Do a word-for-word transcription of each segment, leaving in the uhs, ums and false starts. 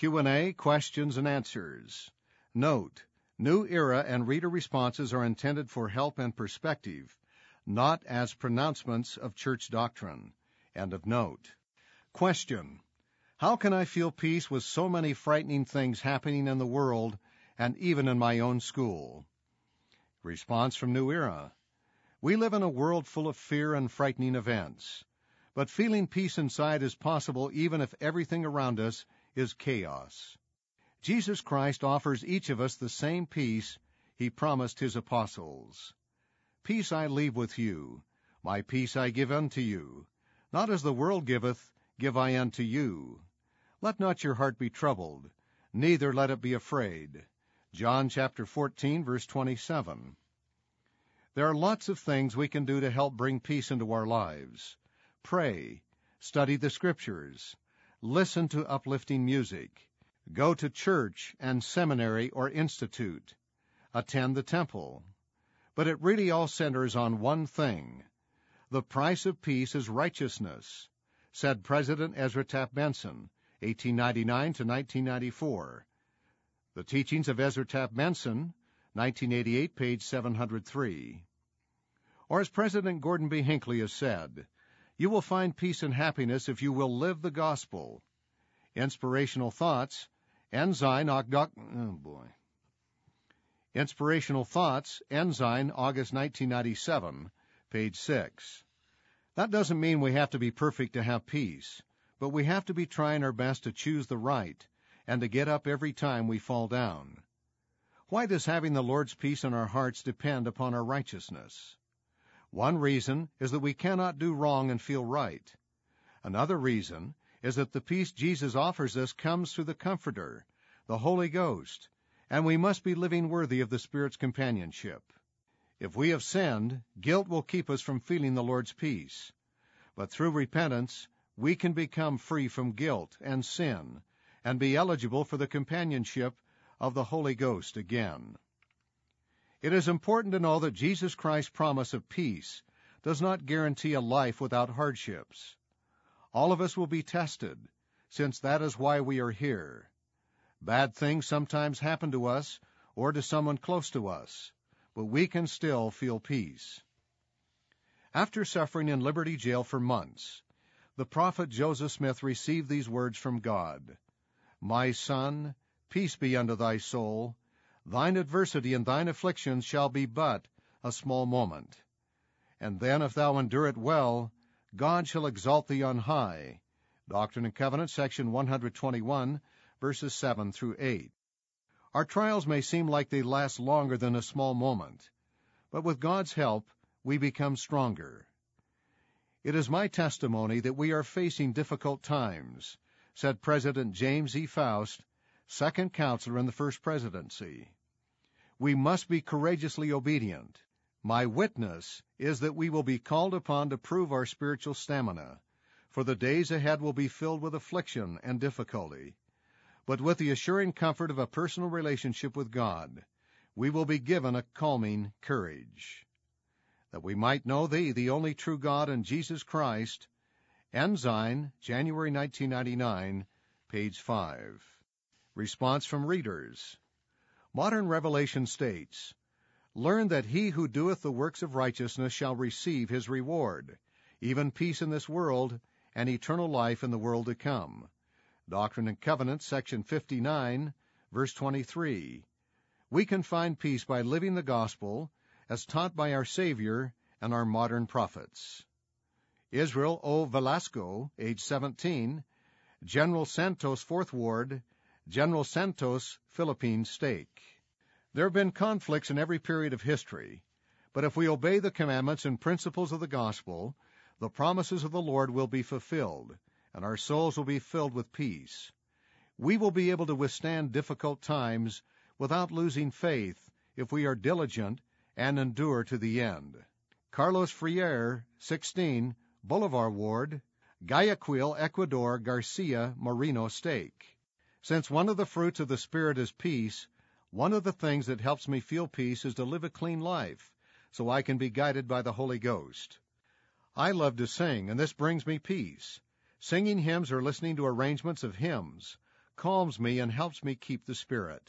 Q and A, questions and answers. Note: New Era and reader responses are intended for help and perspective, not as pronouncements of church doctrine. End of note. Question: How can I feel peace with so many frightening things happening in the world and even in my own school? Response from New Era: We live in a world full of fear and frightening events, but feeling peace inside is possible even if everything around us is chaos. Jesus Christ offers each of us the same peace he promised his apostles. Peace I leave with you, my peace I give unto you. Not as the world giveth, give I unto you. Let not your heart be troubled, neither let it be afraid. John chapter fourteen, verse twenty-seven. There are lots of things we can do to help bring peace into our lives. Pray, study the Scriptures, listen to uplifting music, go to church and seminary or institute, attend the temple. But it really all centers on one thing. The price of peace is righteousness, said President Ezra Taft Benson, eighteen ninety-nine to nineteen ninety-four. The Teachings of Ezra Taft Benson, nineteen eighty-eight, page seven hundred three. Or as President Gordon B. Hinckley has said, you will find peace and happiness if you will live the gospel. Inspirational Thoughts, Ensign, Ogdoc, oh boy. Inspirational Thoughts, Ensign, August nineteen ninety-seven, page six. That doesn't mean we have to be perfect to have peace, but we have to be trying our best to choose the right and to get up every time we fall down. Why does having the Lord's peace in our hearts depend upon our righteousness? One reason is that we cannot do wrong and feel right. Another reason is that the peace Jesus offers us comes through the Comforter, the Holy Ghost, and we must be living worthy of the Spirit's companionship. If we have sinned, guilt will keep us from feeling the Lord's peace. But through repentance, we can become free from guilt and sin and be eligible for the companionship of the Holy Ghost again. It is important to know that Jesus Christ's promise of peace does not guarantee a life without hardships. All of us will be tested, since that is why we are here. Bad things sometimes happen to us or to someone close to us, but we can still feel peace. After suffering in Liberty Jail for months, the prophet Joseph Smith received these words from God. My son, peace be unto thy soul. Thine adversity and thine afflictions shall be but a small moment. And then, if thou endure it well, God shall exalt thee on high. Doctrine and Covenants, section one twenty-one, verses seven through eight. Our trials may seem like they last longer than a small moment, but with God's help, we become stronger. It is my testimony that we are facing difficult times, said President James E. Faust, second counselor in the First Presidency. We must be courageously obedient. My witness is that we will be called upon to prove our spiritual stamina, for the days ahead will be filled with affliction and difficulty. But with the assuring comfort of a personal relationship with God, we will be given a calming courage. That we might know Thee, the only true God, and Jesus Christ. Ensign, January nineteen ninety-nine, page five. Response from readers. Modern Revelation states, Learn that he who doeth the works of righteousness shall receive his reward, even peace in this world, and eternal life in the world to come. Doctrine and Covenants, section fifty-nine, verse twenty-three. We can find peace by living the gospel as taught by our Savior and our modern prophets. Israel O. Velasco, age seventeen, General Santos, fourth Ward, General Santos, Philippine Stake. There have been conflicts in every period of history, but if we obey the commandments and principles of the gospel, the promises of the Lord will be fulfilled, and our souls will be filled with peace. We will be able to withstand difficult times without losing faith if we are diligent and endure to the end. Carlos Freire, sixteen, Boulevard Ward, Guayaquil, Ecuador, Garcia, Moreno Stake. Since one of the fruits of the Spirit is peace, one of the things that helps me feel peace is to live a clean life, so I can be guided by the Holy Ghost. I love to sing, and this brings me peace. Singing hymns or listening to arrangements of hymns calms me and helps me keep the spirit.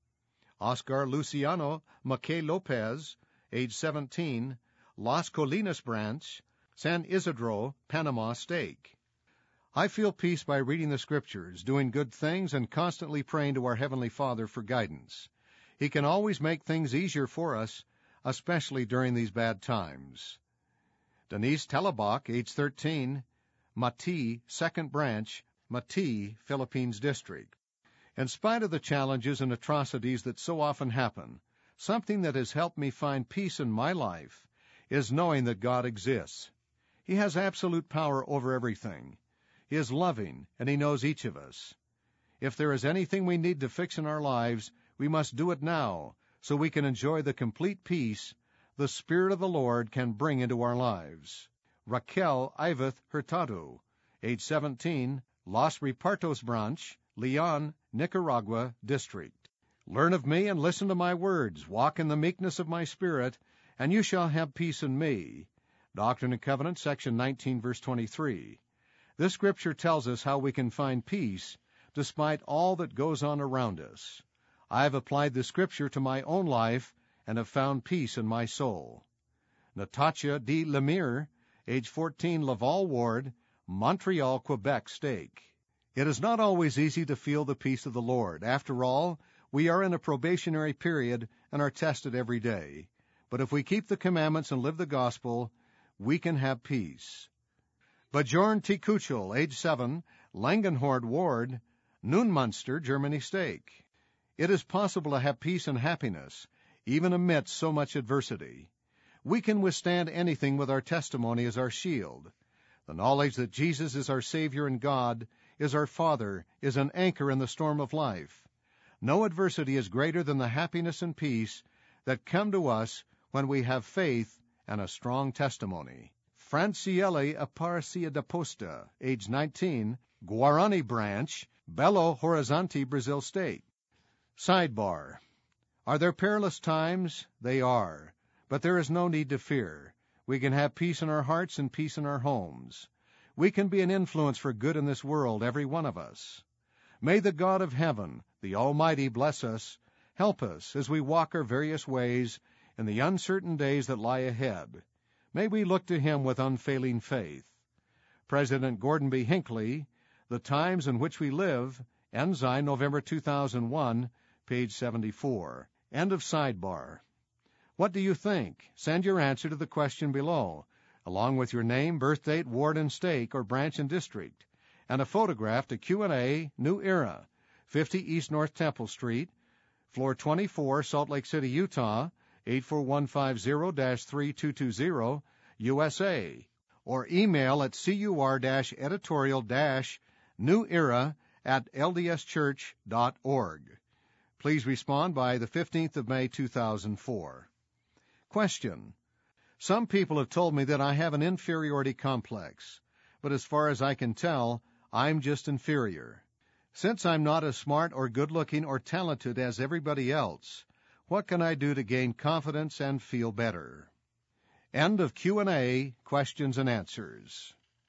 Oscar Luciano Mackay Lopez, age seventeen, Las Colinas Branch, San Isidro, Panama State. I feel peace by reading the Scriptures, doing good things, and constantly praying to our Heavenly Father for guidance. He can always make things easier for us, especially during these bad times. Denise Telebach, age thirteen, Mati, Second Branch, Mati, Philippines District. In spite of the challenges and atrocities that so often happen, something that has helped me find peace in my life is knowing that God exists. He has absolute power over everything. He is loving, and He knows each of us. If there is anything we need to fix in our lives, we must do it now, so we can enjoy the complete peace the Spirit of the Lord can bring into our lives. Raquel Iveth Hurtado, age seventeen, Los Repartos Branch, Leon, Nicaragua District. Learn of me and listen to my words. Walk in the meekness of my spirit, and you shall have peace in me. Doctrine and Covenants, section nineteen, verse twenty-three. This scripture tells us how we can find peace despite all that goes on around us. I have applied the scripture to my own life and have found peace in my soul. Natasha D. Lemire, age fourteen, Laval Ward, Montreal, Quebec State. It is not always easy to feel the peace of the Lord. After all, we are in a probationary period and are tested every day. But if we keep the commandments and live the gospel, we can have peace. Bjorn T. Kuchel, age seven, Langenhord Ward, Neumünster, Germany State. It is possible to have peace and happiness, even amidst so much adversity. We can withstand anything with our testimony as our shield. The knowledge that Jesus is our Savior and God, is our Father, is an anchor in the storm of life. No adversity is greater than the happiness and peace that come to us when we have faith and a strong testimony. Franciele Aparcia da Posta, age nineteen, Guarani Branch, Belo Horizonte, Brazil State. Sidebar. Are there perilous times? They are. But there is no need to fear. We can have peace in our hearts and peace in our homes. We can be an influence for good in this world, every one of us. May the God of heaven, the Almighty, bless us, help us as we walk our various ways in the uncertain days that lie ahead. May we look to Him with unfailing faith. President Gordon B. Hinckley, The Times in Which We Live, Ensign, November two thousand one, page seventy-four. End of sidebar. What do you think? Send your answer to the question below, along with your name, birth date, ward and stake, or branch and district, and a photograph to Q and A, New Era, fifty East North Temple Street, floor twenty-four, Salt Lake City, Utah, eight four one five zero dash three two two zero, U S A, or email at cur-editorial-newera at ldschurch.org. Please respond by the fifteenth of May, two thousand four. Question. Some people have told me that I have an inferiority complex, but as far as I can tell, I'm just inferior. Since I'm not as smart or good-looking or talented as everybody else, what can I do to gain confidence and feel better? End of Q and A, questions and answers.